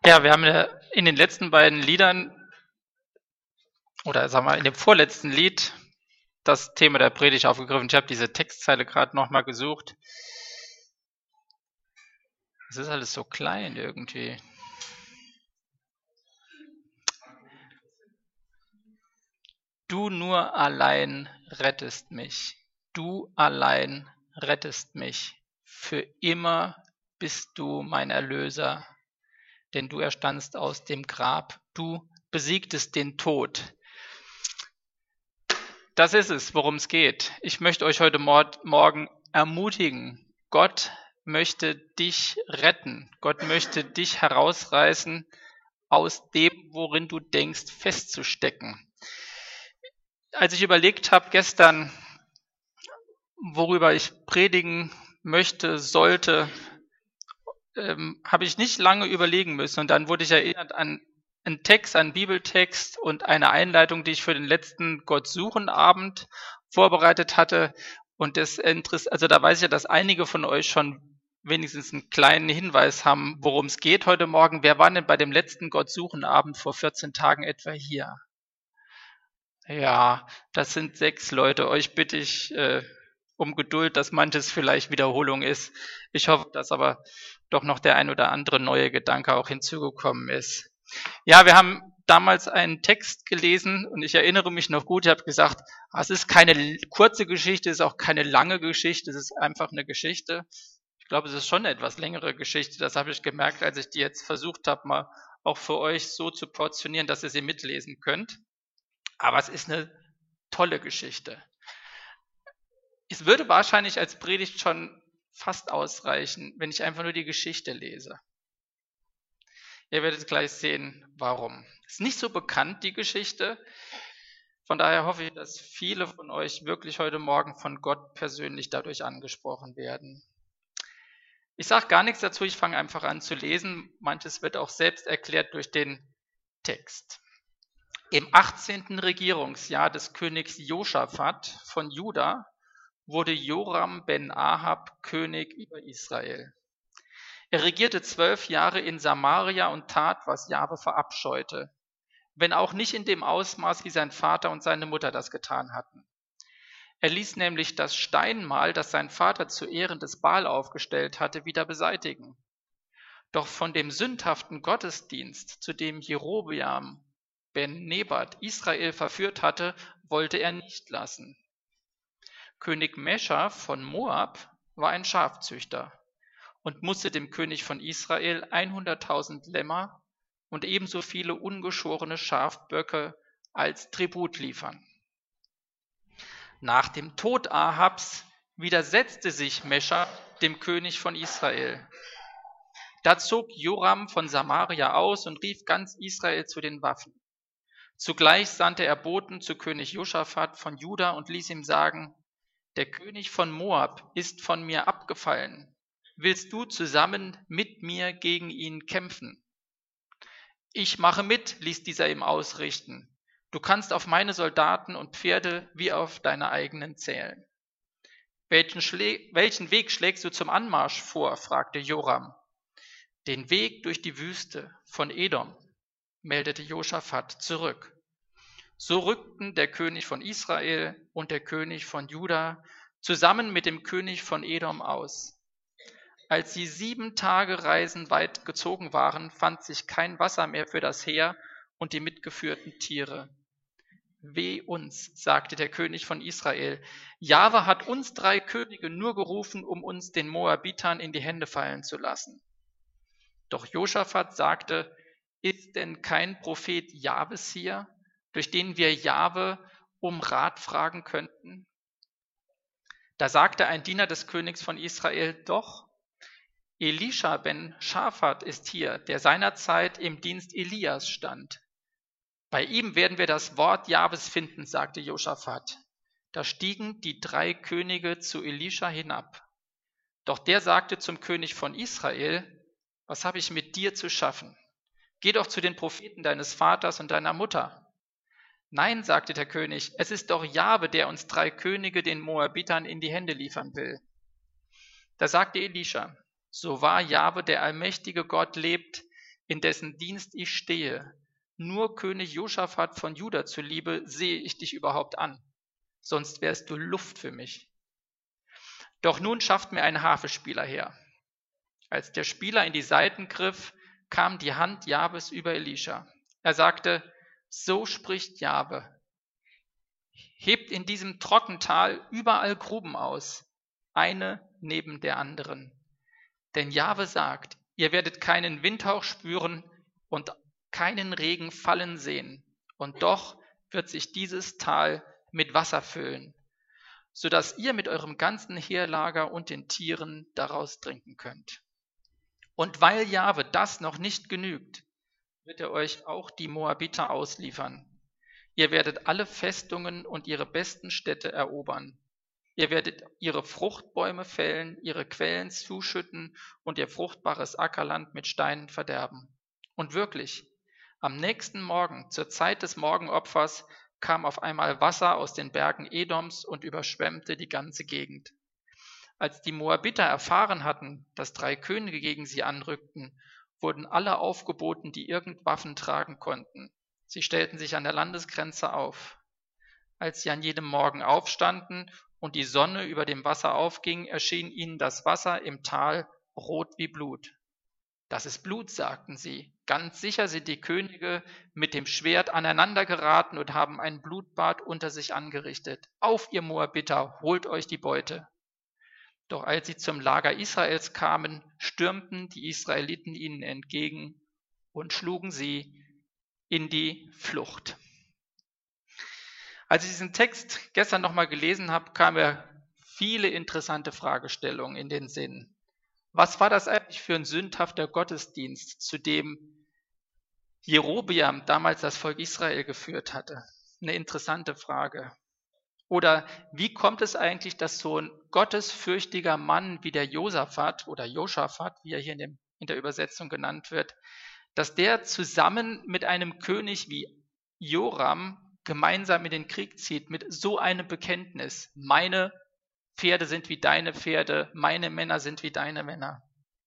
Ja, wir haben ja in den letzten beiden Liedern oder sagen wir in dem vorletzten Lied das Thema der Predigt aufgegriffen. Ich habe diese Textzeile gerade nochmal gesucht. Es ist alles so klein irgendwie. Du nur allein rettest mich. Du allein rettest mich. Für immer bist du mein Erlöser, denn du erstandst aus dem Grab. Du besiegtest den Tod. Das ist es, worum es geht. Ich möchte euch heute Morgen ermutigen. Gott möchte dich retten. Gott möchte dich herausreißen aus dem, worin du denkst, festzustecken. Als ich überlegt habe gestern, worüber ich predigen möchte, sollte, habe ich nicht lange überlegen müssen. Und dann wurde ich erinnert an einen Text, einen Bibeltext und eine Einleitung, die ich für den letzten Gott-Suchen-Abend vorbereitet hatte. Und das also da weiß ich ja, dass einige von euch schon wenigstens einen kleinen Hinweis haben, worum es geht heute Morgen. Wer war denn bei dem letzten Gott-Suchen-Abend vor 14 Tagen etwa hier? Ja, das sind 6 Leute. Euch bitte ich um Geduld, dass manches vielleicht Wiederholung ist. Ich hoffe, dass aber doch noch der ein oder andere neue Gedanke auch hinzugekommen ist. Ja, wir haben damals einen Text gelesen und ich erinnere mich noch gut, ich habe gesagt, es ist keine kurze Geschichte, es ist auch keine lange Geschichte, es ist einfach eine Geschichte. Ich glaube, es ist schon eine etwas längere Geschichte, das habe ich gemerkt, als ich die jetzt versucht habe, mal auch für euch so zu portionieren, dass ihr sie mitlesen könnt. Aber es ist eine tolle Geschichte. Es würde wahrscheinlich als Predigt schon fast ausreichen, wenn ich einfach nur die Geschichte lese. Ihr werdet gleich sehen, warum. Ist nicht so bekannt, die Geschichte. Von daher hoffe ich, dass viele von euch wirklich heute Morgen von Gott persönlich dadurch angesprochen werden. Ich sage gar nichts dazu, ich fange einfach an zu lesen. Manches wird auch selbst erklärt durch den Text. Im 18. Regierungsjahr des Königs Josaphat von Juda wurde Joram ben Ahab König über Israel. Er regierte 12 Jahre in Samaria und tat, was Jahwe verabscheute, wenn auch nicht in dem Ausmaß, wie sein Vater und seine Mutter das getan hatten. Er ließ nämlich das Steinmal, das sein Vater zu Ehren des Baal aufgestellt hatte, wieder beseitigen. Doch von dem sündhaften Gottesdienst, zu dem Jerobeam ben Nebat Israel verführt hatte, wollte er nicht lassen. König Mescha von Moab war ein Schafzüchter und musste dem König von Israel 100.000 Lämmer und ebenso viele ungeschorene Schafböcke als Tribut liefern. Nach dem Tod Ahabs widersetzte sich Mescha dem König von Israel. Da zog Joram von Samaria aus und rief ganz Israel zu den Waffen. Zugleich sandte er Boten zu König Josaphat von Juda und ließ ihm sagen: Der König von Moab ist von mir abgefallen. Willst du zusammen mit mir gegen ihn kämpfen? Ich mache mit, ließ dieser ihm ausrichten. Du kannst auf meine Soldaten und Pferde wie auf deine eigenen zählen. Welchen Weg schlägst du zum Anmarsch vor? Fragte Joram. Den Weg durch die Wüste von Edom, meldete Josaphat zurück. So rückten der König von Israel und der König von Juda zusammen mit dem König von Edom aus. Als sie 7 Tage Reisen weit gezogen waren, fand sich kein Wasser mehr für das Heer und die mitgeführten Tiere. Weh uns, sagte der König von Israel, Jahwe hat uns 3 Könige nur gerufen, um uns den Moabitern in die Hände fallen zu lassen. Doch Josaphat sagte, ist denn kein Prophet Jahwes hier, durch den wir Jahwe um Rat fragen könnten? Da sagte ein Diener des Königs von Israel, doch, Elisha ben Schafat ist hier, der seinerzeit im Dienst Elias stand. Bei ihm werden wir das Wort Jahwes finden, sagte Josaphat. Da stiegen die 3 Könige zu Elisha hinab. Doch der sagte zum König von Israel, was habe ich mit dir zu schaffen? Geh doch zu den Propheten deines Vaters und deiner Mutter. Nein, sagte der König, es ist doch Jahwe, der uns 3 Könige den Moabitern in die Hände liefern will. Da sagte Elisha, so wahr Jahwe, der allmächtige Gott, lebt, in dessen Dienst ich stehe. Nur König Josaphat von Juda zuliebe sehe ich dich überhaupt an, sonst wärst du Luft für mich. Doch nun schafft mir ein Harfenspieler her. Als der Spieler in die Saiten griff, kam die Hand Jahwes über Elisha. Er sagte, so spricht Jahwe, hebt in diesem Trockental überall Gruben aus, eine neben der anderen. Denn Jahwe sagt, ihr werdet keinen Windhauch spüren und keinen Regen fallen sehen, und doch wird sich dieses Tal mit Wasser füllen, so dass ihr mit eurem ganzen Heerlager und den Tieren daraus trinken könnt. Und weil Jahwe das noch nicht genügt, wird er euch auch die Moabiter ausliefern. Ihr werdet alle Festungen und ihre besten Städte erobern. Ihr werdet ihre Fruchtbäume fällen, ihre Quellen zuschütten und ihr fruchtbares Ackerland mit Steinen verderben. Und wirklich, am nächsten Morgen, zur Zeit des Morgenopfers, kam auf einmal Wasser aus den Bergen Edoms und überschwemmte die ganze Gegend. Als die Moabiter erfahren hatten, dass 3 Könige gegen sie anrückten, wurden alle aufgeboten, die irgend Waffen tragen konnten. Sie stellten sich an der Landesgrenze auf. Als sie an jedem Morgen aufstanden und die Sonne über dem Wasser aufging, erschien ihnen das Wasser im Tal rot wie Blut. Das ist Blut, sagten sie. Ganz sicher sind die Könige mit dem Schwert aneinander geraten und haben ein Blutbad unter sich angerichtet. Auf, ihr Moabiter, holt euch die Beute. Doch als sie zum Lager Israels kamen, stürmten die Israeliten ihnen entgegen und schlugen sie in die Flucht. Als ich diesen Text gestern nochmal gelesen habe, kamen mir viele interessante Fragestellungen in den Sinn. Was war das eigentlich für ein sündhafter Gottesdienst, zu dem Jerobeam damals das Volk Israel geführt hatte? Eine interessante Frage. Oder wie kommt es eigentlich, dass so ein gottesfürchtiger Mann wie der Josaphat oder Joschafat, wie er hier in der Übersetzung genannt wird, dass der zusammen mit einem König wie Joram gemeinsam in den Krieg zieht mit so einem Bekenntnis. Meine Pferde sind wie deine Pferde, meine Männer sind wie deine Männer.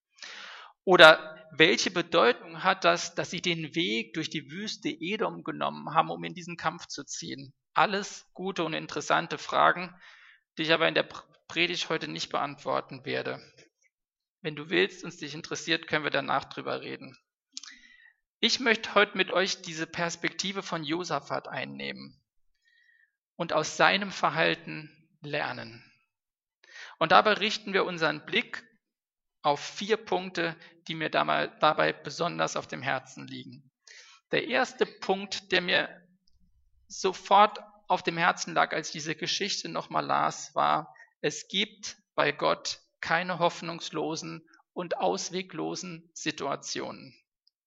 Oder welche Bedeutung hat das, dass sie den Weg durch die Wüste Edom genommen haben, um in diesen Kampf zu ziehen? Alles gute und interessante Fragen, die ich aber in der Predigt heute nicht beantworten werde. Wenn du willst und es dich interessiert, können wir danach drüber reden. Ich möchte heute mit euch diese Perspektive von Josaphat einnehmen und aus seinem Verhalten lernen. Und dabei richten wir unseren Blick auf 4 Punkte, die mir dabei besonders auf dem Herzen liegen. Der erste Punkt, der mir sofort auf dem Herzen lag, als ich diese Geschichte nochmal las, war, es gibt bei Gott keine hoffnungslosen und ausweglosen Situationen.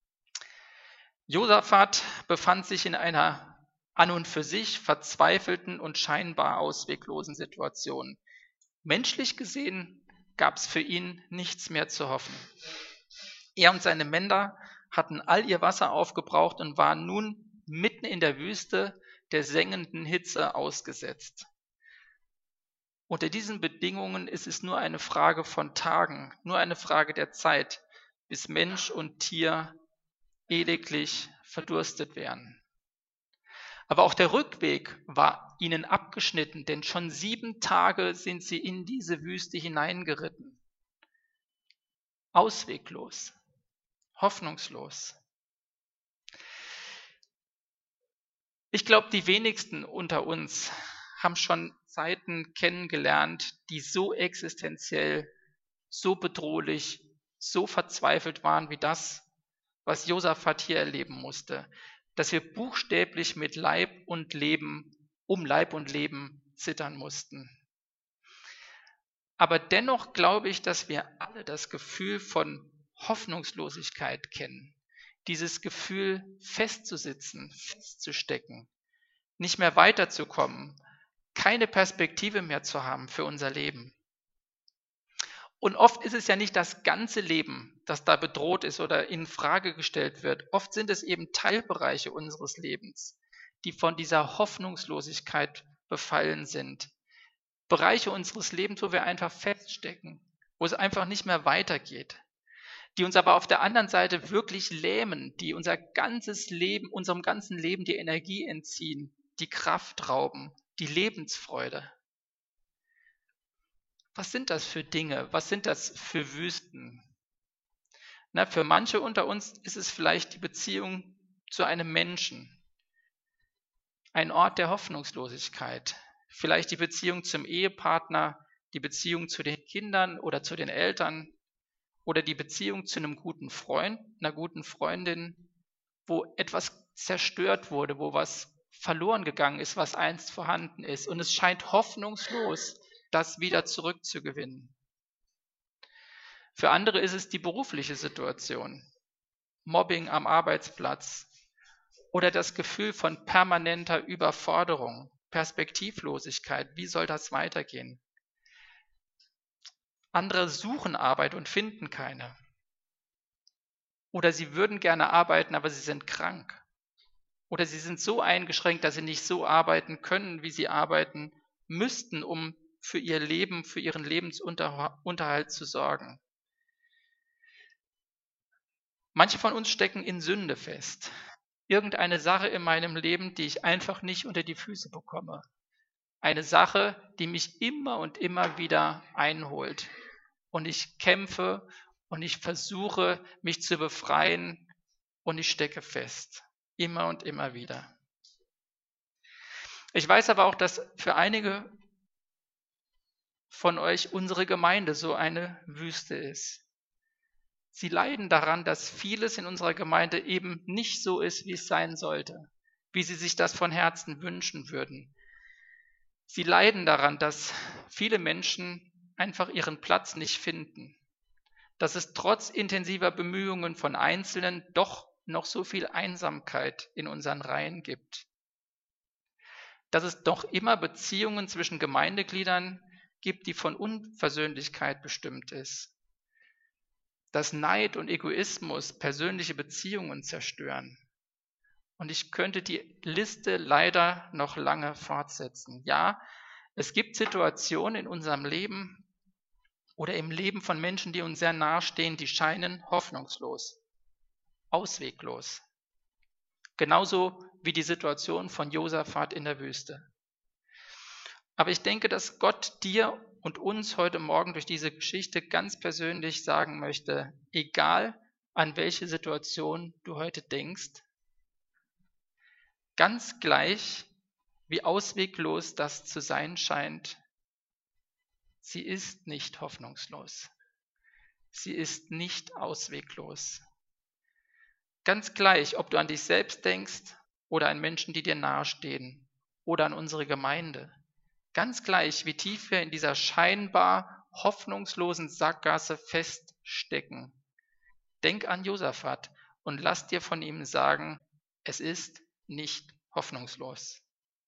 Josaphat befand sich in einer an und für sich verzweifelten und scheinbar ausweglosen Situation. Menschlich gesehen gab es für ihn nichts mehr zu hoffen. Er und seine Männer hatten all ihr Wasser aufgebraucht und waren nun mitten in der Wüste der sengenden Hitze ausgesetzt. Unter diesen Bedingungen ist es nur eine Frage von Tagen, nur eine Frage der Zeit, bis Mensch und Tier ewiglich verdurstet wären. Aber auch der Rückweg war ihnen abgeschnitten, denn schon 7 Tage sind sie in diese Wüste hineingeritten. Ausweglos, hoffnungslos. Ich glaube, die wenigsten unter uns haben schon Zeiten kennengelernt, die so existenziell, so bedrohlich, so verzweifelt waren wie das, was Josaphat hier erleben musste, dass wir buchstäblich mit Leib und Leben, um Leib und Leben zittern mussten. Aber dennoch glaube ich, dass wir alle das Gefühl von Hoffnungslosigkeit kennen. Dieses Gefühl festzusitzen, festzustecken, nicht mehr weiterzukommen, keine Perspektive mehr zu haben für unser Leben. Und oft ist es ja nicht das ganze Leben, das da bedroht ist oder in Frage gestellt wird. Oft sind es eben Teilbereiche unseres Lebens, die von dieser Hoffnungslosigkeit befallen sind. Bereiche unseres Lebens, wo wir einfach feststecken, wo es einfach nicht mehr weitergeht. die uns aber auf der anderen Seite wirklich lähmen, die unser ganzes Leben, unserem ganzen Leben die Energie entziehen, die Kraft rauben, die Lebensfreude. Was sind das für Dinge? Was sind das für Wüsten? Na, für manche unter uns ist es vielleicht die Beziehung zu einem Menschen, ein Ort der Hoffnungslosigkeit, vielleicht die Beziehung zum Ehepartner, die Beziehung zu den Kindern oder zu den Eltern oder die Beziehung zu einem guten Freund, einer guten Freundin, wo etwas zerstört wurde, wo was verloren gegangen ist, was einst vorhanden ist. Und es scheint hoffnungslos, das wieder zurückzugewinnen. Für andere ist es die berufliche Situation, Mobbing am Arbeitsplatz oder das Gefühl von permanenter Überforderung, Perspektivlosigkeit. Wie soll das weitergehen? Andere suchen Arbeit und finden keine. Oder sie würden gerne arbeiten, aber sie sind krank. Oder sie sind so eingeschränkt, dass sie nicht so arbeiten können, wie sie arbeiten müssten, um für ihr Leben, für ihren Lebensunterhalt zu sorgen. Manche von uns stecken in Sünde fest. Irgendeine Sache in meinem Leben, die ich einfach nicht unter die Füße bekomme. Eine Sache, die mich immer und immer wieder einholt. Und ich kämpfe und ich versuche, mich zu befreien und ich stecke fest. Immer und immer wieder. Ich weiß aber auch, dass für einige von euch unsere Gemeinde so eine Wüste ist. Sie leiden daran, dass vieles in unserer Gemeinde eben nicht so ist, wie es sein sollte, wie sie sich das von Herzen wünschen würden. Sie leiden daran, dass viele Menschen einfach ihren Platz nicht finden, dass es trotz intensiver Bemühungen von Einzelnen doch noch so viel Einsamkeit in unseren Reihen gibt, dass es doch immer Beziehungen zwischen Gemeindegliedern gibt, die von Unversöhnlichkeit bestimmt ist, dass Neid und Egoismus persönliche Beziehungen zerstören. Und ich könnte die Liste leider noch lange fortsetzen. Ja, es gibt Situationen in unserem Leben oder im Leben von Menschen, die uns sehr nahestehen, die scheinen hoffnungslos, ausweglos. Genauso wie die Situation von Josaphat in der Wüste. Aber ich denke, dass Gott dir und uns heute Morgen durch diese Geschichte ganz persönlich sagen möchte, egal an welche Situation du heute denkst, ganz gleich, wie ausweglos das zu sein scheint, sie ist nicht hoffnungslos. Sie ist nicht ausweglos. Ganz gleich, ob du an dich selbst denkst oder an Menschen, die dir nahestehen oder an unsere Gemeinde. Ganz gleich, wie tief wir in dieser scheinbar hoffnungslosen Sackgasse feststecken. Denk an Josaphat und lass dir von ihm sagen, es ist nicht hoffnungslos.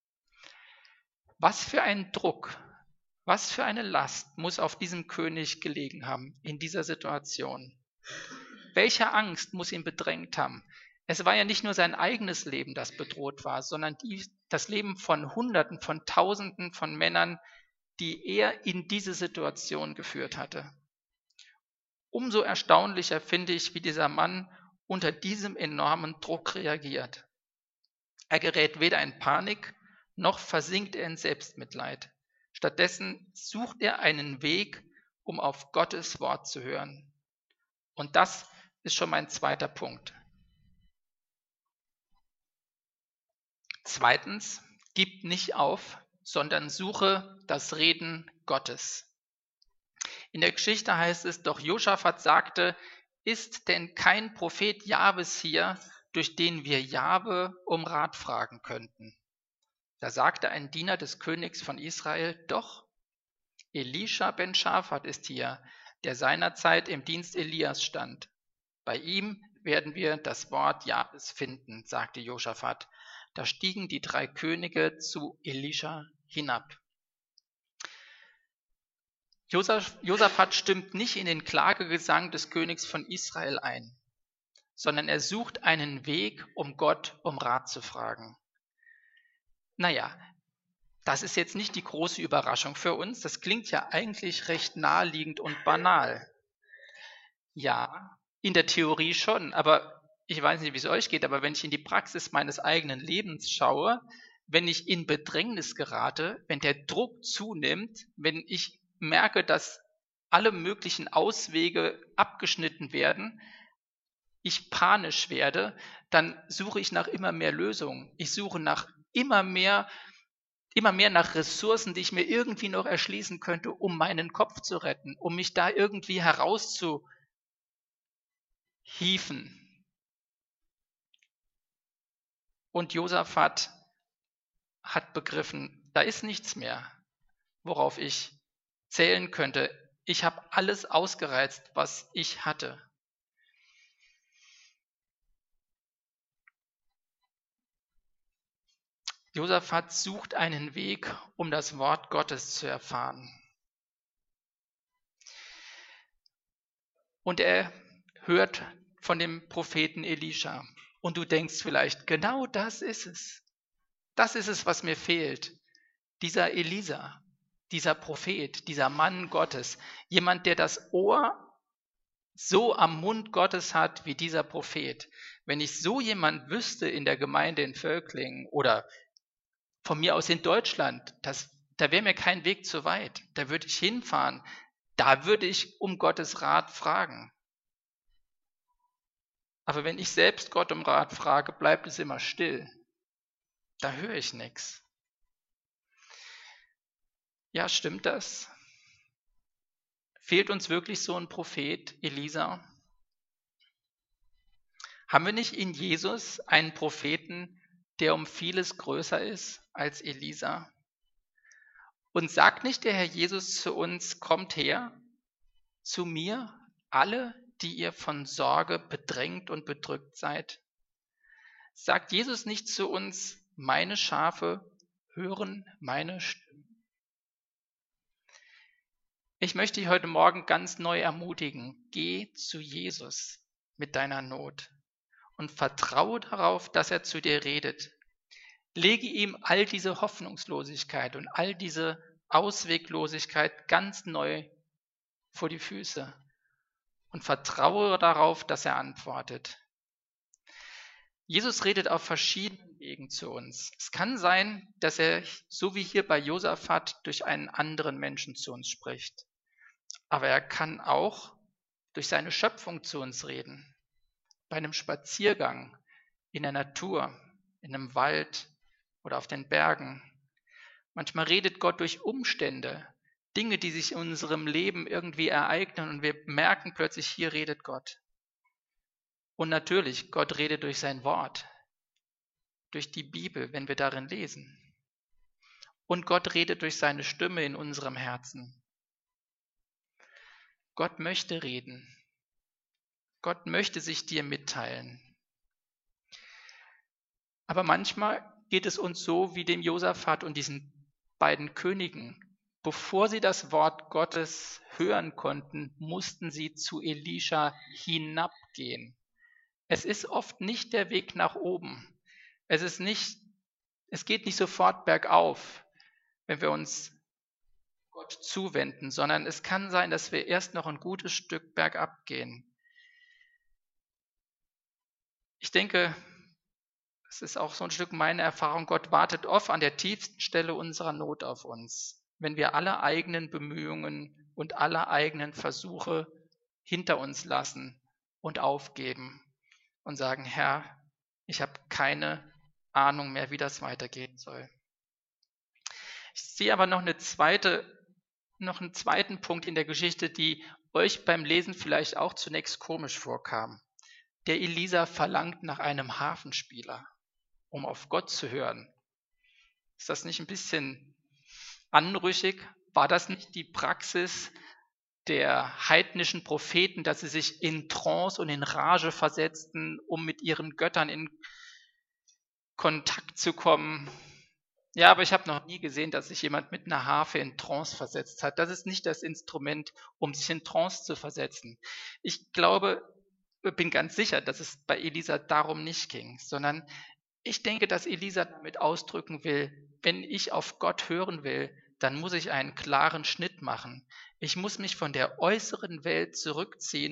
Was für ein Druck, was für eine Last muss auf diesem König gelegen haben in dieser Situation? Welche Angst muss ihn bedrängt haben? Es war ja nicht nur sein eigenes Leben, das bedroht war, sondern das Leben von Hunderten, von Tausenden von Männern, die er in diese Situation geführt hatte. Umso erstaunlicher finde ich, wie dieser Mann unter diesem enormen Druck reagiert. Er gerät weder in Panik, noch versinkt er in Selbstmitleid. Stattdessen sucht er einen Weg, um auf Gottes Wort zu hören. Und das ist schon mein zweiter Punkt. Zweitens, gib nicht auf, sondern suche das Reden Gottes. In der Geschichte heißt es, doch Josaphat sagte, ist denn kein Prophet Jahwes hier, durch den wir Jahwe um Rat fragen könnten? Da sagte ein Diener des Königs von Israel, doch, Elisha ben Schafat ist hier, der seinerzeit im Dienst Elias stand. Bei ihm werden wir das Wort Jahwes finden, sagte Josaphat. Da stiegen die 3 Könige zu Elisha hinab. Josaphat stimmt nicht in den Klagegesang des Königs von Israel ein, sondern er sucht einen Weg, um Gott um Rat zu fragen. Naja, das ist jetzt nicht die große Überraschung für uns. Das klingt ja eigentlich recht naheliegend und banal. Ja, In der Theorie schon, aber ich weiß nicht, wie es euch geht, aber wenn ich in die Praxis meines eigenen Lebens schaue, wenn ich in Bedrängnis gerate, wenn der Druck zunimmt, wenn ich merke, dass alle möglichen Auswege abgeschnitten werden, ich panisch werde, dann suche ich nach immer mehr Lösungen. Ich suche nach immer mehr nach Ressourcen, die ich mir irgendwie noch erschließen könnte, um meinen Kopf zu retten, um mich da irgendwie herauszuhieven. Und Josaphat hat begriffen, da ist nichts mehr, worauf ich zählen könnte. Ich habe alles ausgereizt, was ich hatte. Josaphat sucht einen Weg, um das Wort Gottes zu erfahren. Und er hört von dem Propheten Elisha. Und du denkst vielleicht, genau das ist es. Das ist es, was mir fehlt. Dieser Elisa, dieser Prophet, dieser Mann Gottes, jemand, der das Ohr so am Mund Gottes hat wie dieser Prophet. Wenn ich so jemand wüsste in der Gemeinde in Völklingen oder von mir aus in Deutschland, da wäre mir kein Weg zu weit. Da würde ich hinfahren. Da würde ich um Gottes Rat fragen. Aber wenn ich selbst Gott um Rat frage, bleibt es immer still. Da höre ich nichts. Ja, stimmt das? Fehlt uns wirklich so ein Prophet, Elisa? Haben wir nicht in Jesus einen Propheten, der um vieles größer ist als Elisa? Und sagt nicht der Herr Jesus zu uns, kommt her, zu mir, alle, die ihr von Sorge bedrängt und bedrückt seid? Sagt Jesus nicht zu uns, meine Schafe hören meine Stimme? Ich möchte dich heute Morgen ganz neu ermutigen, geh zu Jesus mit deiner Not und vertraue darauf, dass er zu dir redet. Lege ihm all diese Hoffnungslosigkeit und all diese Ausweglosigkeit ganz neu vor die Füße und vertraue darauf, dass er antwortet. Jesus redet auf verschiedenen Wegen zu uns. Es kann sein, dass er, so wie hier bei Josaphat, durch einen anderen Menschen zu uns spricht. Aber er kann auch durch seine Schöpfung zu uns reden. Bei einem Spaziergang in der Natur, in einem Wald oder auf den Bergen. Manchmal redet Gott durch Umstände, Dinge, die sich in unserem Leben irgendwie ereignen und wir merken plötzlich, hier redet Gott. Und natürlich, Gott redet durch sein Wort, durch die Bibel, wenn wir darin lesen. Und Gott redet durch seine Stimme in unserem Herzen. Gott möchte reden. Gott möchte sich dir mitteilen. Aber manchmal geht es uns so wie dem Josaphat und diesen beiden Königen. Bevor sie das Wort Gottes hören konnten, mussten sie zu Elisha hinabgehen. Es ist oft nicht der Weg nach oben. Es geht nicht sofort bergauf, wenn wir uns Gott zuwenden, sondern es kann sein, dass wir erst noch ein gutes Stück bergab gehen. Ich denke, es ist auch so ein Stück meine Erfahrung, Gott wartet oft an der tiefsten Stelle unserer Not auf uns, wenn wir alle eigenen Bemühungen und alle eigenen Versuche hinter uns lassen und aufgeben und sagen, Herr, ich habe keine Ahnung mehr, wie das weitergehen soll. Ich sehe aber noch einen zweiten Punkt in der Geschichte, die euch beim Lesen vielleicht auch zunächst komisch vorkam. Der Elisa verlangt nach einem Harfenspieler, um auf Gott zu hören. Ist das nicht ein bisschen anrüchig? War das nicht die Praxis der heidnischen Propheten, dass sie sich in Trance und in Rage versetzten, um mit ihren Göttern in Kontakt zu kommen? Ja, aber ich habe noch nie gesehen, dass sich jemand mit einer Harfe in Trance versetzt hat. Das ist nicht das Instrument, um sich in Trance zu versetzen. Ich bin ganz sicher, dass es bei Elisa darum nicht ging, sondern ich denke, dass Elisa damit ausdrücken will, wenn ich auf Gott hören will, dann muss ich einen klaren Schnitt machen. Ich muss mich von der äußeren Welt zurückziehen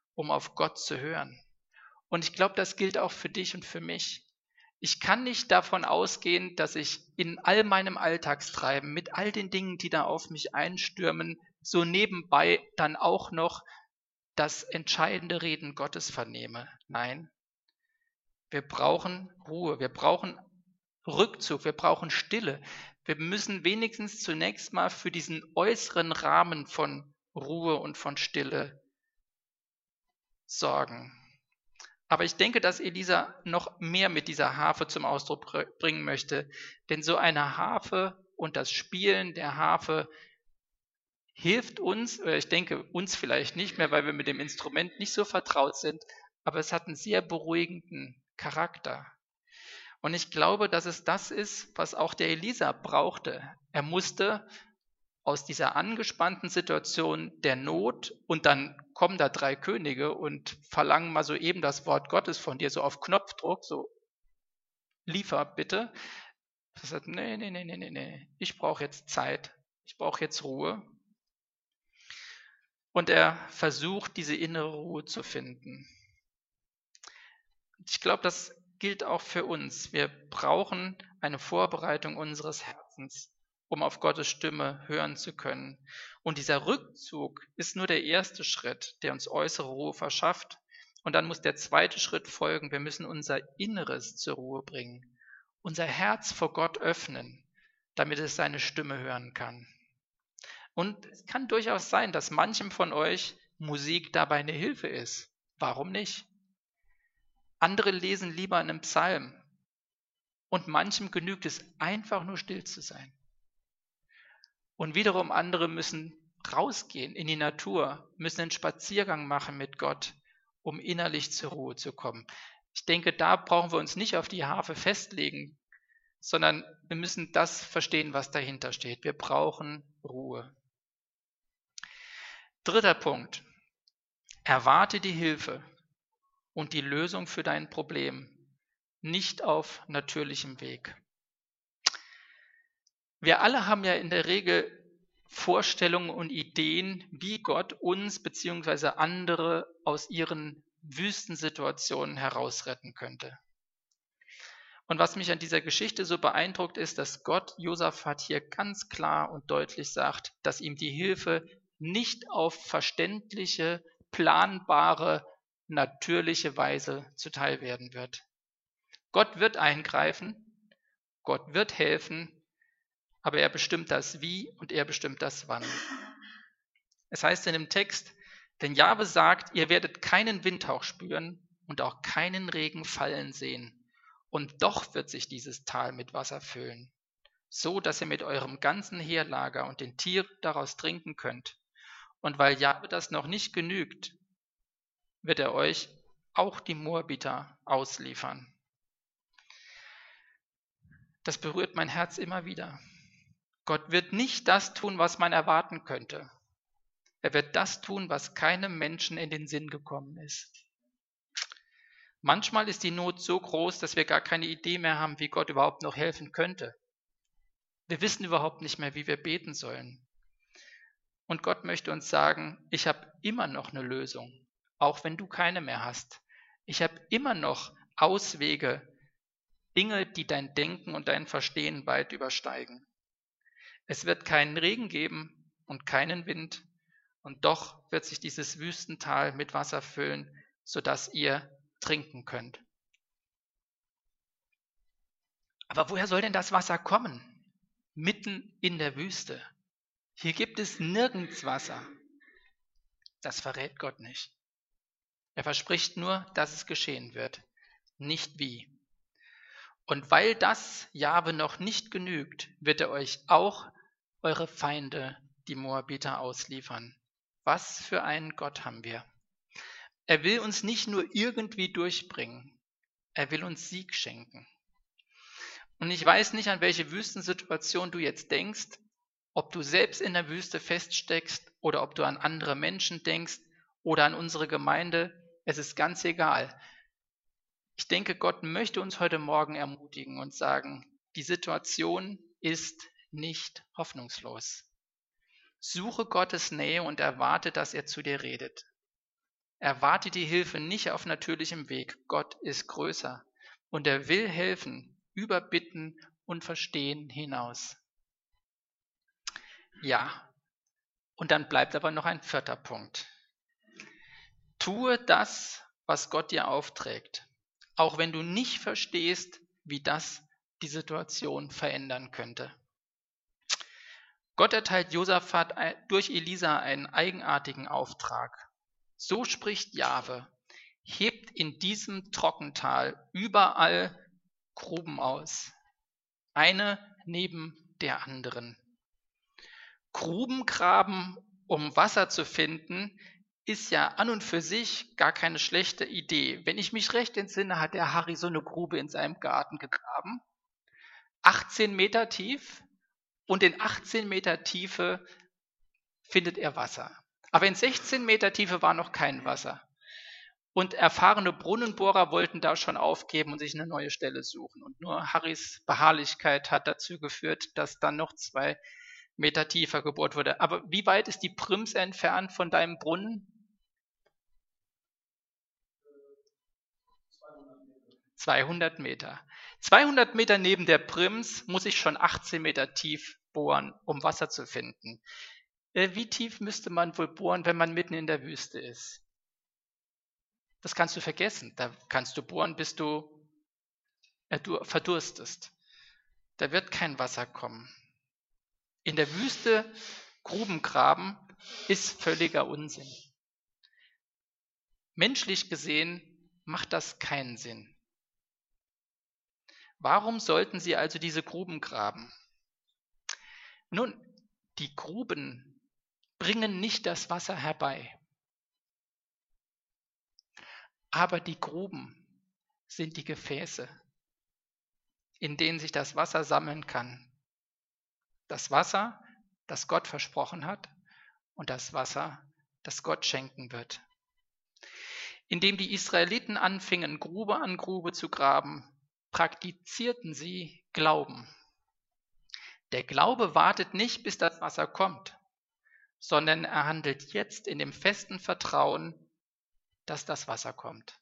um auf Gott zu hören. Und ich glaube, das gilt auch für dich und für mich. Ich kann nicht davon ausgehen, dass ich in all meinem Alltagstreiben, mit all den Dingen, die da auf mich einstürmen, so nebenbei dann auch noch das entscheidende Reden Gottes vernehme. Nein, wir brauchen Ruhe, wir brauchen Rückzug, wir brauchen Stille. Wir müssen wenigstens zunächst mal für diesen äußeren Rahmen von Ruhe und von Stille sorgen. Aber ich denke, dass Elisa noch mehr mit dieser Harfe zum Ausdruck bringen möchte. Denn so eine Harfe und das Spielen der Harfe hilft uns, oder ich denke uns vielleicht nicht mehr, weil wir mit dem Instrument nicht so vertraut sind, aber es hat einen sehr beruhigenden Charakter. Und ich glaube, dass es das ist, was auch der Elisa brauchte. Er musste aus dieser angespannten Situation der Not, und dann kommen da 3 Könige und verlangen mal so eben das Wort Gottes von dir, so auf Knopfdruck, so liefer bitte. Er sagt, nee, ich brauche jetzt Zeit, ich brauche jetzt Ruhe. Und er versucht, diese innere Ruhe zu finden. Ich glaube, das gilt auch für uns. Wir brauchen eine Vorbereitung unseres Herzens, um auf Gottes Stimme hören zu können. Und dieser Rückzug ist nur der erste Schritt, der uns äußere Ruhe verschafft. Und dann muss der zweite Schritt folgen. Wir müssen unser Inneres zur Ruhe bringen, unser Herz vor Gott öffnen, damit es seine Stimme hören kann. Und es kann durchaus sein, dass manchem von euch Musik dabei eine Hilfe ist. Warum nicht? Andere lesen lieber einen Psalm. Und manchem genügt es einfach nur still zu sein. Und wiederum andere müssen rausgehen in die Natur, müssen einen Spaziergang machen mit Gott, um innerlich zur Ruhe zu kommen. Ich denke, da brauchen wir uns nicht auf die Harfe festlegen, sondern wir müssen das verstehen, was dahinter steht. Wir brauchen Ruhe. 3. Punkt. Erwarte die Hilfe und die Lösung für dein Problem nicht auf natürlichem Weg. Wir alle haben ja in der Regel Vorstellungen und Ideen, wie Gott uns bzw. andere aus ihren Wüstensituationen herausretten könnte. Und was mich an dieser Geschichte so beeindruckt, ist, dass Gott Josaphat hier ganz klar und deutlich sagt, dass ihm die Hilfe nicht auf verständliche, planbare, natürliche Weise zuteil werden wird. Gott wird eingreifen, Gott wird helfen, aber er bestimmt das Wie und er bestimmt das Wann. Es heißt in dem Text, denn Jahwe sagt, ihr werdet keinen Windhauch spüren und auch keinen Regen fallen sehen. Und doch wird sich dieses Tal mit Wasser füllen, so dass ihr mit eurem ganzen Heerlager und den Tieren daraus trinken könnt. Und weil Jahwe das noch nicht genügt, wird er euch auch die Moabiter ausliefern. Das berührt mein Herz immer wieder. Gott wird nicht das tun, was man erwarten könnte. Er wird das tun, was keinem Menschen in den Sinn gekommen ist. Manchmal ist die Not so groß, dass wir gar keine Idee mehr haben, wie Gott überhaupt noch helfen könnte. Wir wissen überhaupt nicht mehr, wie wir beten sollen. Und Gott möchte uns sagen, ich habe immer noch eine Lösung, auch wenn du keine mehr hast. Ich habe immer noch Auswege, Dinge, die dein Denken und dein Verstehen weit übersteigen. Es wird keinen Regen geben und keinen Wind, und doch wird sich dieses Wüstental mit Wasser füllen, sodass ihr trinken könnt. Aber woher soll denn das Wasser kommen? Mitten in der Wüste. Hier gibt es nirgends Wasser. Das verrät Gott nicht. Er verspricht nur, dass es geschehen wird, nicht wie. Und weil das Jahwe noch nicht genügt, wird er euch auch eure Feinde, die Moabiter, ausliefern. Was für einen Gott haben wir? Er will uns nicht nur irgendwie durchbringen, er will uns Sieg schenken. Und ich weiß nicht, an welche Wüstensituation du jetzt denkst, ob du selbst in der Wüste feststeckst oder ob du an andere Menschen denkst oder an unsere Gemeinde. Es ist ganz egal. Ich denke, Gott möchte uns heute Morgen ermutigen und sagen, die Situation ist nicht hoffnungslos. Suche Gottes Nähe und erwarte, dass er zu dir redet. Erwarte die Hilfe nicht auf natürlichem Weg. Gott ist größer und er will helfen über Bitten und Verstehen hinaus. Ja, und dann bleibt aber noch ein 4. Punkt. Tue das, was Gott dir aufträgt, auch wenn du nicht verstehst, wie das die Situation verändern könnte. Gott erteilt Josaphat durch Elisa einen eigenartigen Auftrag. So spricht Jahwe: Hebt in diesem Trockental überall Gruben aus, eine neben der anderen. Gruben graben, um Wasser zu finden, ist ja an und für sich gar keine schlechte Idee. Wenn ich mich recht entsinne, hat der Harry so eine Grube in seinem Garten gegraben, 18 Meter tief, und in 18 Meter Tiefe findet er Wasser. Aber in 16 Meter Tiefe war noch kein Wasser. Und erfahrene Brunnenbohrer wollten da schon aufgeben und sich eine neue Stelle suchen. Und nur Harrys Beharrlichkeit hat dazu geführt, dass dann noch 2 Meter tiefer gebohrt wurde. Aber wie weit ist die Prims entfernt von deinem Brunnen? 200 Meter. 200 Meter neben der Prims muss ich schon 18 Meter tief bohren, um Wasser zu finden. Wie tief müsste man wohl bohren, wenn man mitten in der Wüste ist? Das kannst du vergessen. Da kannst du bohren, bis du verdurstest. Da wird kein Wasser kommen. In der Wüste Gruben graben ist völliger Unsinn. Menschlich gesehen macht das keinen Sinn. Warum sollten sie also diese Gruben graben? Nun, die Gruben bringen nicht das Wasser herbei. Aber die Gruben sind die Gefäße, in denen sich das Wasser sammeln kann. Das Wasser, das Gott versprochen hat, und das Wasser, das Gott schenken wird. Indem die Israeliten anfingen, Grube an Grube zu graben, praktizierten sie Glauben. Der Glaube wartet nicht, bis das Wasser kommt, sondern er handelt jetzt in dem festen Vertrauen, dass das Wasser kommt.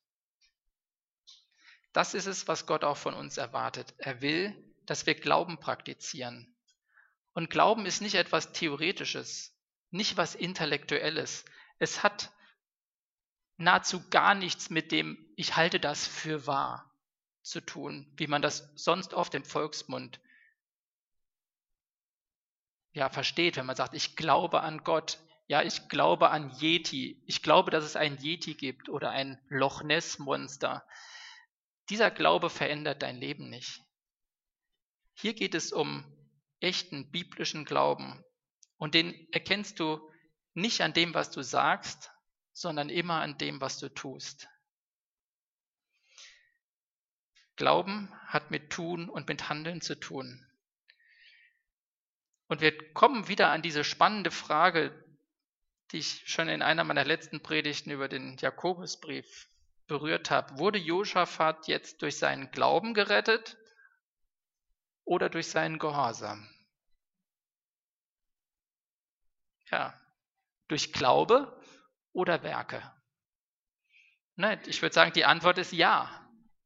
Das ist es, was Gott auch von uns erwartet. Er will, dass wir Glauben praktizieren. Und Glauben ist nicht etwas Theoretisches, nicht was Intellektuelles. Es hat nahezu gar nichts mit dem "Ich halte das für wahr" zu tun, wie man das sonst oft im Volksmund versteht, wenn man sagt, ich glaube an Gott. Ja, ich glaube an Yeti. Ich glaube, dass es einen Yeti gibt oder ein Loch Ness Monster. Dieser Glaube verändert dein Leben nicht. Hier geht es um echten biblischen Glauben. Und den erkennst du nicht an dem, was du sagst, sondern immer an dem, was du tust. Glauben hat mit Tun und mit Handeln zu tun. Und wir kommen wieder an diese spannende Frage, die ich schon in einer meiner letzten Predigten über den Jakobusbrief berührt habe. Wurde Josaphat jetzt durch seinen Glauben gerettet oder durch seinen Gehorsam? Ja, durch Glaube oder Werke? Nein, ich würde sagen, die Antwort ist ja.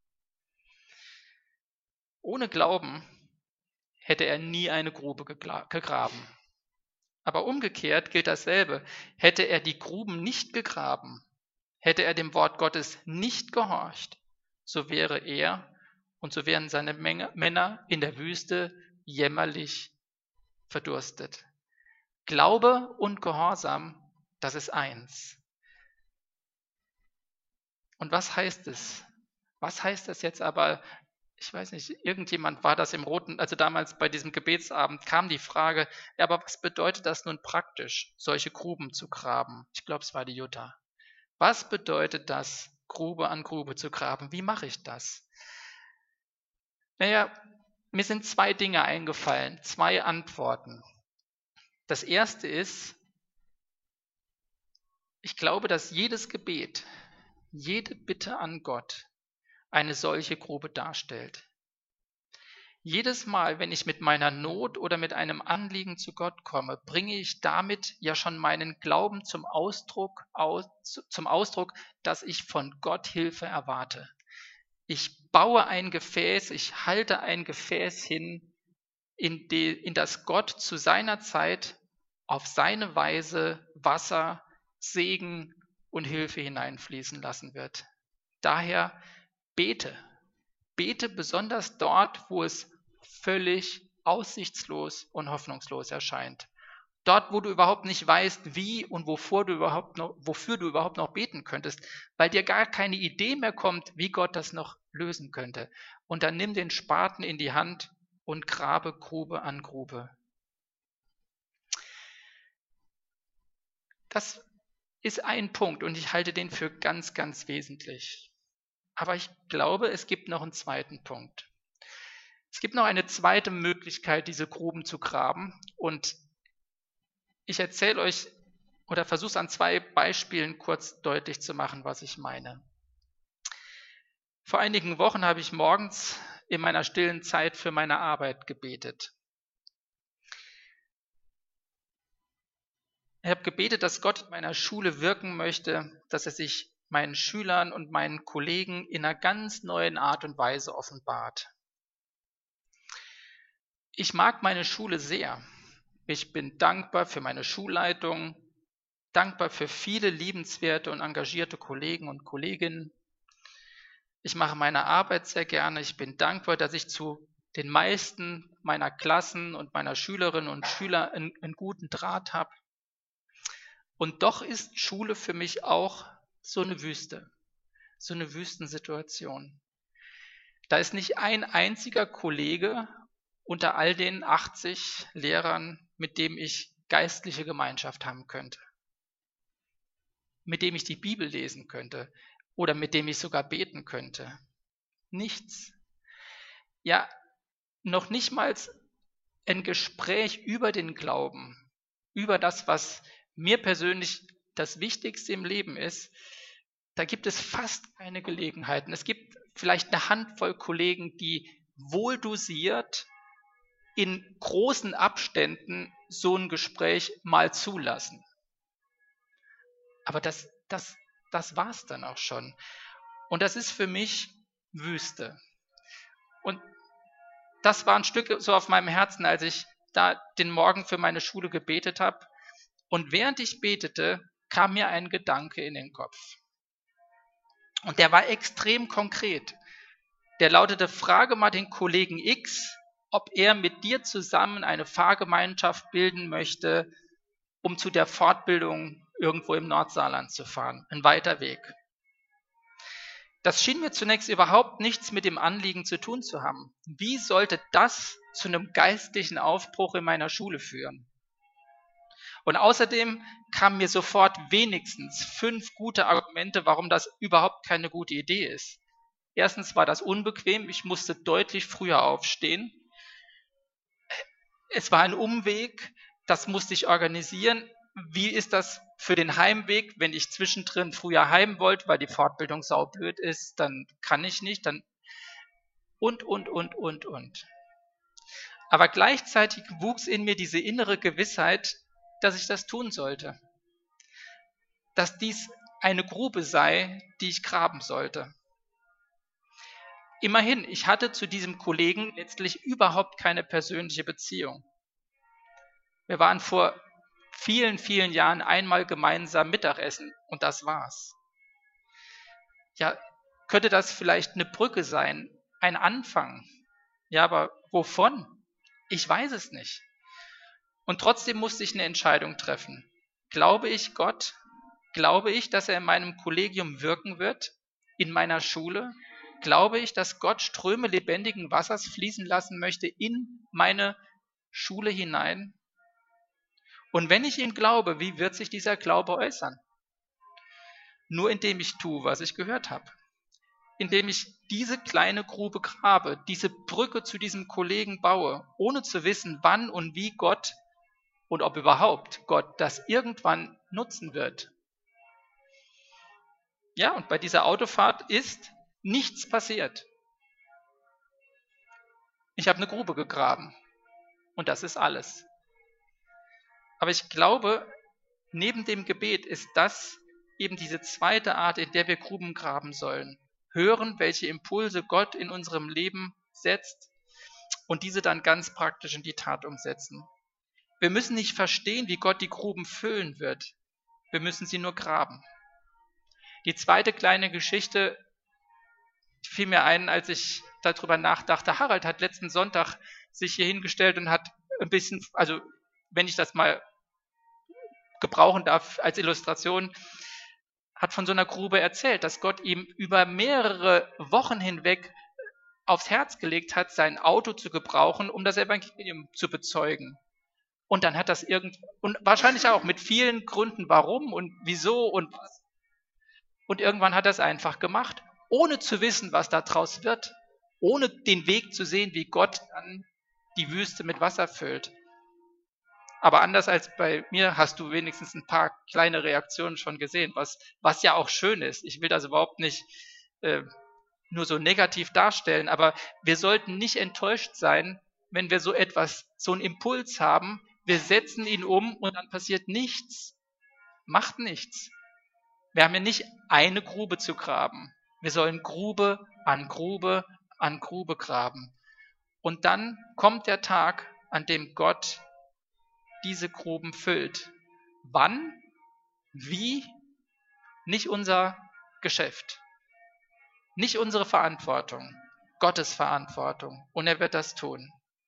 Ohne Glauben hätte er nie eine Grube gegraben. Aber umgekehrt gilt dasselbe. Hätte er die Gruben nicht gegraben, hätte er dem Wort Gottes nicht gehorcht, so wäre er und so wären seine Männer in der Wüste jämmerlich verdurstet. Glaube und Gehorsam, das ist eins. Und was heißt es? Was heißt das jetzt aber? Ich weiß nicht, irgendjemand war das im Roten, also damals bei diesem Gebetsabend kam die Frage, ja, aber was bedeutet das nun praktisch, solche Gruben zu graben? Ich glaube, es war die Jutta. Was bedeutet das, Grube an Grube zu graben? Wie mache ich das? Naja, mir sind 2 Dinge eingefallen, 2 Antworten. Das erste ist, ich glaube, dass jedes Gebet, jede Bitte an Gott eine solche Grube darstellt. Jedes Mal, wenn ich mit meiner Not oder mit einem Anliegen zu Gott komme, bringe ich damit ja schon meinen Glauben zum Ausdruck, dass ich von Gott Hilfe erwarte. Ich baue ein Gefäß, ich halte ein Gefäß hin, in das Gott zu seiner Zeit auf seine Weise Wasser, Segen und Hilfe hineinfließen lassen wird. Daher bete. Bete besonders dort, wo es völlig aussichtslos und hoffnungslos erscheint. Dort, wo du überhaupt nicht weißt, wie und wofür du überhaupt noch beten könntest, weil dir gar keine Idee mehr kommt, wie Gott das noch lösen könnte. Und dann nimm den Spaten in die Hand und grabe Grube an Grube. Das ist ein Punkt und ich halte den für ganz, ganz wesentlich. Aber ich glaube, es gibt noch einen zweiten Punkt. Es gibt noch eine zweite Möglichkeit, diese Gruben zu graben. Und ich erzähle euch oder versuche es an 2 Beispielen kurz deutlich zu machen, was ich meine. Vor einigen Wochen habe ich morgens in meiner stillen Zeit für meine Arbeit gebetet. Ich habe gebetet, dass Gott in meiner Schule wirken möchte, dass er sich meinen Schülern und meinen Kollegen in einer ganz neuen Art und Weise offenbart. Ich mag meine Schule sehr. Ich bin dankbar für meine Schulleitung, dankbar für viele liebenswerte und engagierte Kollegen und Kolleginnen. Ich mache meine Arbeit sehr gerne. Ich bin dankbar, dass ich zu den meisten meiner Klassen und meiner Schülerinnen und Schüler einen guten Draht habe. Und doch ist Schule für mich auch so eine Wüste, so eine Wüstensituation. Da ist nicht ein einziger Kollege unter all den 80 Lehrern, mit dem ich geistliche Gemeinschaft haben könnte, mit dem ich die Bibel lesen könnte oder mit dem ich sogar beten könnte. Nichts. Ja, noch nicht mal ein Gespräch über den Glauben, über das, was mir persönlich das Wichtigste im Leben ist. Da gibt es fast keine Gelegenheiten. Es gibt vielleicht eine Handvoll Kollegen, die wohl dosiert in großen Abständen so ein Gespräch mal zulassen. Aber das war's dann auch schon. Und das ist für mich Wüste. Und das war ein Stück so auf meinem Herzen, als ich da den Morgen für meine Schule gebetet habe. Und während ich betete, kam mir ein Gedanke in den Kopf. Und der war extrem konkret. Der lautete: Frage mal den Kollegen X, ob er mit dir zusammen eine Fahrgemeinschaft bilden möchte, um zu der Fortbildung irgendwo im Nordsaarland zu fahren. Ein weiter Weg. Das schien mir zunächst überhaupt nichts mit dem Anliegen zu tun zu haben. Wie sollte das zu einem geistlichen Aufbruch in meiner Schule führen? Und außerdem kamen mir sofort wenigstens 5 gute Argumente, warum das überhaupt keine gute Idee ist. Erstens war das unbequem, ich musste deutlich früher aufstehen. Es war ein Umweg, das musste ich organisieren. Wie ist das für den Heimweg, wenn ich zwischendrin früher heim wollte, weil die Fortbildung saublöd ist, dann kann ich nicht, dann und. Aber gleichzeitig wuchs in mir diese innere Gewissheit, dass ich das tun sollte. Dass dies eine Grube sei, die ich graben sollte. Immerhin, ich hatte zu diesem Kollegen letztlich überhaupt keine persönliche Beziehung. Wir waren vor vielen, vielen Jahren einmal gemeinsam Mittagessen und das war's. Ja, könnte das vielleicht eine Brücke sein, ein Anfang? Ja, aber wovon? Ich weiß es nicht. Und trotzdem musste ich eine Entscheidung treffen. Glaube ich Gott? Glaube ich, dass er in meinem Kollegium wirken wird? In meiner Schule? Glaube ich, dass Gott Ströme lebendigen Wassers fließen lassen möchte in meine Schule hinein? Und wenn ich ihm glaube, wie wird sich dieser Glaube äußern? Nur indem ich tue, was ich gehört habe. Indem ich diese kleine Grube grabe, diese Brücke zu diesem Kollegen baue, ohne zu wissen, wann und wie Gott und ob überhaupt Gott das irgendwann nutzen wird. Ja, und bei dieser Autofahrt ist nichts passiert. Ich habe eine Grube gegraben und das ist alles. Aber ich glaube, neben dem Gebet ist das eben diese zweite Art, in der wir Gruben graben sollen. Hören, welche Impulse Gott in unserem Leben setzt und diese dann ganz praktisch in die Tat umsetzen. Wir müssen nicht verstehen, wie Gott die Gruben füllen wird. Wir müssen sie nur graben. Die zweite kleine Geschichte fiel mir ein, als ich darüber nachdachte. Harald hat letzten Sonntag sich hier hingestellt und hat ein bisschen, also wenn ich das mal gebrauchen darf als Illustration, hat von so einer Grube erzählt, dass Gott ihm über mehrere Wochen hinweg aufs Herz gelegt hat, sein Auto zu gebrauchen, um das Evangelium zu bezeugen. Und dann hat das und wahrscheinlich auch mit vielen Gründen, warum und wieso und was. Und irgendwann hat er es einfach gemacht, ohne zu wissen, was da draus wird, ohne den Weg zu sehen, wie Gott dann die Wüste mit Wasser füllt. Aber anders als bei mir hast du wenigstens ein paar kleine Reaktionen schon gesehen, was ja auch schön ist. Ich will das überhaupt nicht nur so negativ darstellen, aber wir sollten nicht enttäuscht sein, wenn wir so einen Impuls haben, wir setzen ihn um und dann passiert nichts. Macht nichts. Wir haben ja nicht eine Grube zu graben. Wir sollen Grube an Grube an Grube graben. Und dann kommt der Tag, an dem Gott diese Gruben füllt. Wann? Wie? Nicht unser Geschäft. Nicht unsere Verantwortung. Gottes Verantwortung. Und er wird das tun.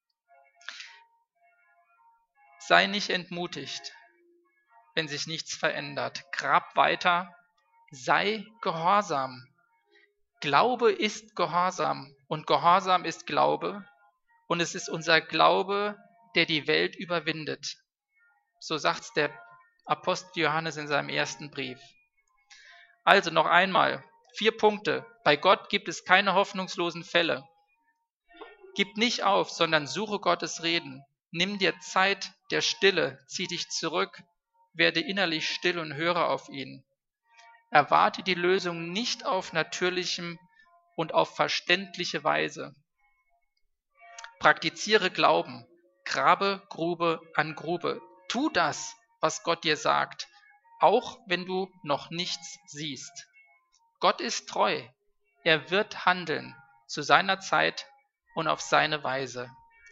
Sei nicht entmutigt, wenn sich nichts verändert. Grab weiter. Sei gehorsam. Glaube ist Gehorsam und Gehorsam ist Glaube. Und es ist unser Glaube, der die Welt überwindet. So sagt's der Apostel Johannes in seinem ersten Brief. Also noch einmal, 4 Punkte. Bei Gott gibt es keine hoffnungslosen Fälle. Gib nicht auf, sondern suche Gottes Reden. Nimm dir Zeit der Stille, zieh dich zurück, werde innerlich still und höre auf ihn. Erwarte die Lösung nicht auf natürlichem und auf verständliche Weise. Praktiziere Glauben, grabe Grube an Grube. Tu das, was Gott dir sagt, auch wenn du noch nichts siehst. Gott ist treu. Er wird handeln zu seiner Zeit und auf seine Weise.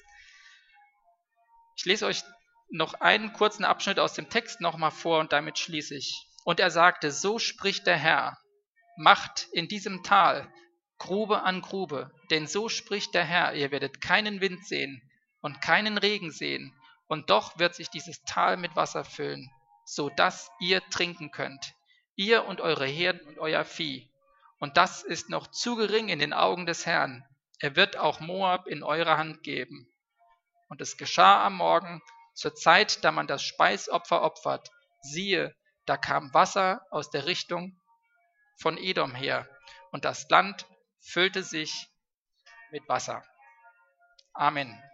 Ich lese euch noch einen kurzen Abschnitt aus dem Text nochmal vor und damit schließe ich. Und er sagte, so spricht der Herr, macht in diesem Tal Grube an Grube, denn so spricht der Herr, ihr werdet keinen Wind sehen und keinen Regen sehen, und doch wird sich dieses Tal mit Wasser füllen, so dass ihr trinken könnt, ihr und eure Herden und euer Vieh. Und das ist noch zu gering in den Augen des Herrn. Er wird auch Moab in eure Hand geben. Und es geschah am Morgen, zur Zeit, da man das Speisopfer opfert, siehe, da kam Wasser aus der Richtung von Edom her, und das Land füllte sich mit Wasser. Amen.